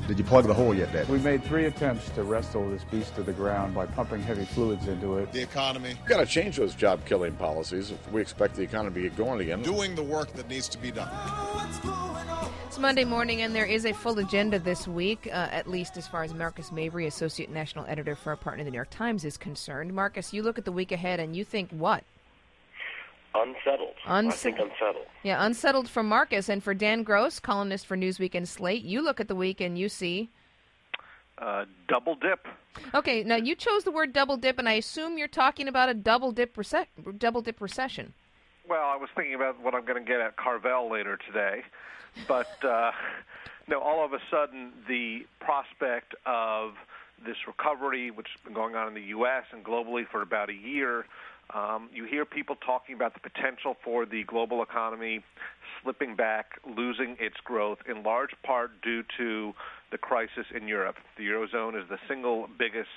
Did you plug the hole yet, Dad? We made 3 attempts to wrestle this beast to the ground by pumping heavy fluids into it. The economy. We've got to change those job-killing policies if we expect the economy to get going again. Doing the work that needs to be done. It's Monday morning, and there is a full agenda this week, at least as far as Marcus Mabry, Associate National Editor for our partner, The New York Times, is concerned. Marcus, you look at the week ahead, and you think what? Unsettled. I think unsettled. Yeah, unsettled for Marcus. And for Dan Gross, columnist for Newsweek and Slate, you look at the week and you see... double dip. Okay, now you chose the word double dip, and I assume you're talking about a double dip recession. Well, I was thinking about what I'm going to get at Carvel later today. But, no, all of a sudden, the prospect of this recovery, which has been going on in the U.S. and globally for about a year, you hear people talking about the potential for the global economy slipping back, losing its growth, in large part due to the crisis in Europe. The Eurozone is the single biggest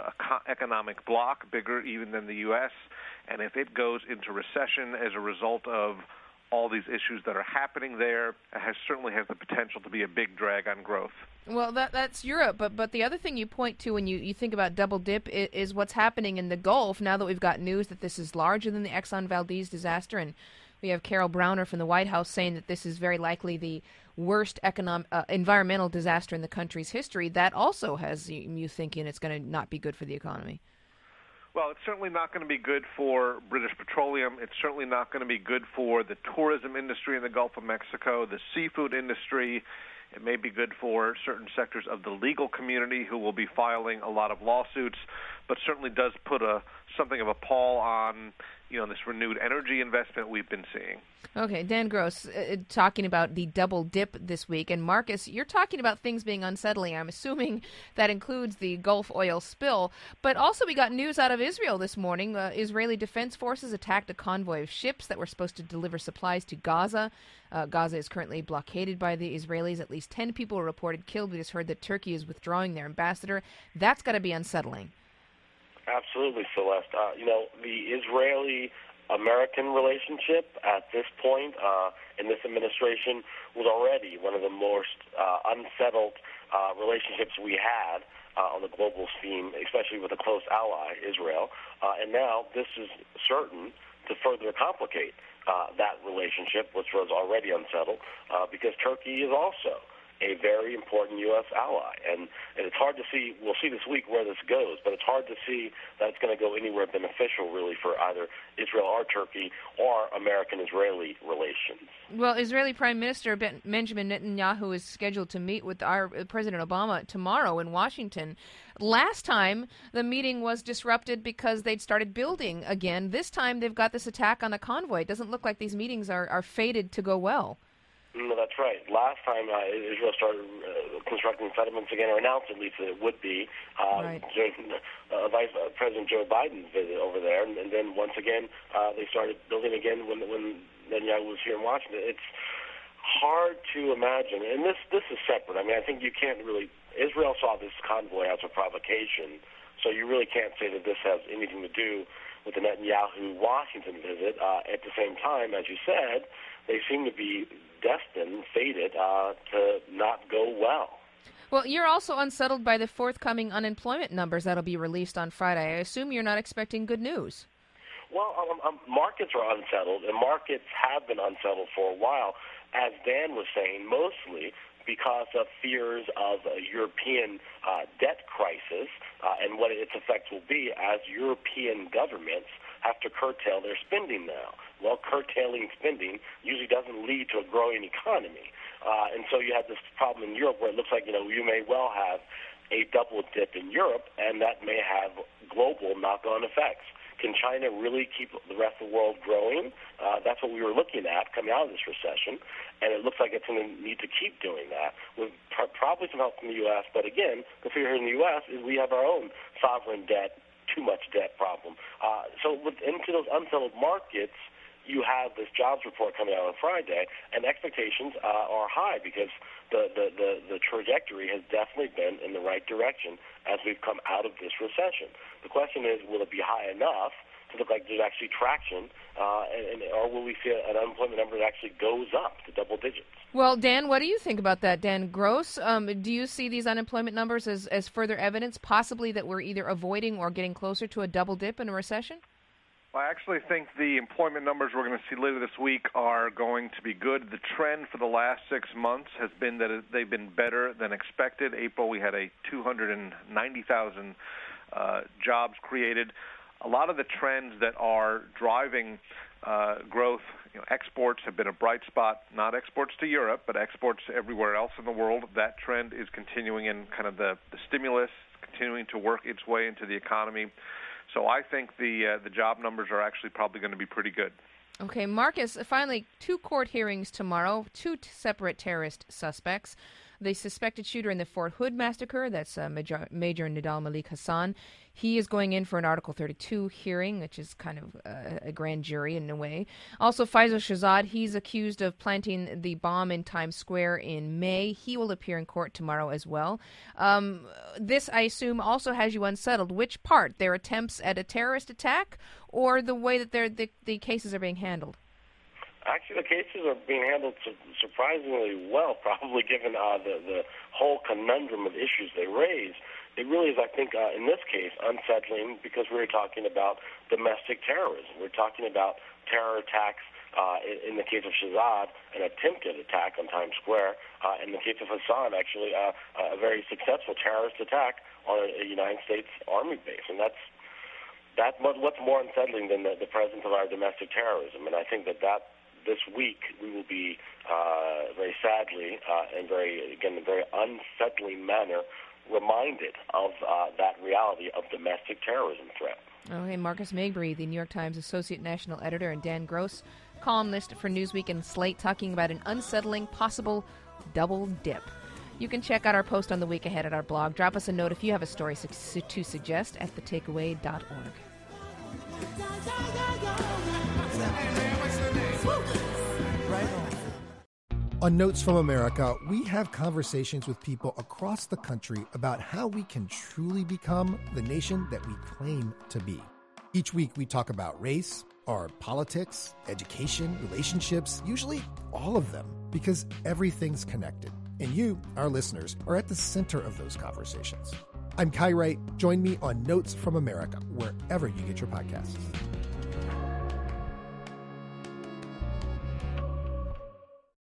economic bloc, bigger even than the U.S., and if it goes into recession as a result of all these issues that are happening there, it certainly has the potential to be a big drag on growth. Well, that's Europe, but the other thing you point to when you think about double dip is what's happening in the Gulf now that we've got news that this is larger than the Exxon Valdez disaster, and we have Carol Browner from the White House saying that this is very likely the worst environmental disaster in the country's history. That also has you thinking it's going to not be good for the economy. Well, it's certainly not going to be good for British Petroleum. It's certainly not going to be good for the tourism industry in the Gulf of Mexico, the seafood industry. It may be good for certain sectors of the legal community who will be filing a lot of lawsuits, but certainly does put something of a pall on this renewed energy investment we've been seeing. Okay, Dan Gross, talking about the double dip this week. And Marcus, you're talking about things being unsettling. I'm assuming that includes the Gulf oil spill. But also we got news out of Israel this morning. Israeli Defense Forces attacked a convoy of ships that were supposed to deliver supplies to Gaza. Gaza is currently blockaded by the Israelis. At least 10 people were reported killed. We just heard that Turkey is withdrawing their ambassador. That's got to be unsettling. Absolutely, Celeste. The Israeli-American relationship at this point in this administration was already one of the most unsettled relationships we had on the global scene, especially with a close ally, Israel. And now this is certain to further complicate that relationship, which was already unsettled, because Turkey is also a very important U.S. ally. And it's hard to see, we'll see this week where this goes, but it's hard to see that it's going to go anywhere beneficial, really, for either Israel or Turkey or American-Israeli relations. Well, Israeli Prime Minister Benjamin Netanyahu is scheduled to meet with our President Obama tomorrow in Washington. Last time, the meeting was disrupted because they'd started building again. This time, they've got this attack on a convoy. It doesn't look like these meetings are fated to go well. No, that's right. Last time Israel started constructing settlements again, or announced at least that it would be, right, during Vice President Joe Biden's visit over there. And then once again, they started building again when Netanyahu was here in Washington. It's hard to imagine. And this is separate. I mean, I think you can't really... Israel saw this convoy as a provocation, so you really can't say that this has anything to do with the Netanyahu-Washington visit. At the same time, as you said, they seem to be destined, fated, to not go well. Well, you're also unsettled by the forthcoming unemployment numbers that'll be released on Friday. I assume you're not expecting good news. Well, markets are unsettled, and markets have been unsettled for a while, as Dan was saying, mostly because of fears of a European debt crisis and what its effects will be as European governments have to curtail their spending now. Well, curtailing spending usually doesn't lead to a growing economy. And so you have this problem in Europe where it looks like, you may well have a double dip in Europe, and that may have global knock-on effects. Can China really keep the rest of the world growing? That's what we were looking at coming out of this recession, and it looks like it's going to need to keep doing that with probably some help from the U.S. But again, the fear here in the U.S. is we have our own sovereign debt, too much debt problem. So into those unsettled markets, you have this jobs report coming out on Friday, and expectations are high because the trajectory has definitely been in the right direction as we've come out of this recession. The question is, will it be high enough to look like there's actually traction, or will we see an unemployment number that actually goes up to double digits? Well, Dan, what do you think about that? Dan Gross, do you see these unemployment numbers as further evidence, possibly that we're either avoiding or getting closer to a double dip in a recession? Well, I actually think the employment numbers we're going to see later this week are going to be good. The trend for the last 6 months has been that they've been better than expected. April, we had 290,000 jobs created. A lot of the trends that are driving growth, exports have been a bright spot, not exports to Europe, but exports everywhere else in the world. That trend is continuing in kind of the stimulus, continuing to work its way into the economy. So I think the job numbers are actually probably going to be pretty good. Okay, Marcus, finally, 2 court hearings tomorrow, 2 separate terrorist suspects. The suspected shooter in the Fort Hood massacre, that's Major Nidal Malik Hassan. He is going in for an Article 32 hearing, which is kind of a grand jury in a way. Also, Faisal Shahzad, he's accused of planting the bomb in Times Square in May. He will appear in court tomorrow as well. This, I assume, also has you unsettled. Which part? Their attempts at a terrorist attack or the way that the cases are being handled? Actually, the cases are being handled surprisingly well, probably given the whole conundrum of issues they raise. It really is, I think, in this case, unsettling because we're talking about domestic terrorism. We're talking about terror attacks. In the case of Shahzad, an attempted attack on Times Square. In the case of Hassan, actually, a very successful terrorist attack on a United States Army base. And that's what's more unsettling than the presence of our domestic terrorism. And I think that this week we will be very sadly and in a very unsettling manner reminded of that reality of domestic terrorism threat. Okay, Marcus Mabry, the New York Times Associate National Editor, and Dan Gross, columnist for Newsweek and Slate, talking about an unsettling possible double dip. You can check out our post on the week ahead at our blog. Drop us a note if you have a story to suggest at thetakeaway.org. On Notes from America, we have conversations with people across the country about how we can truly become the nation that we claim to be. Each week we talk about race, our politics, education, relationships, usually all of them, because everything's connected. And you, our listeners, are at the center of those conversations. I'm Kai Wright. Join me on Notes from America, wherever you get your podcasts.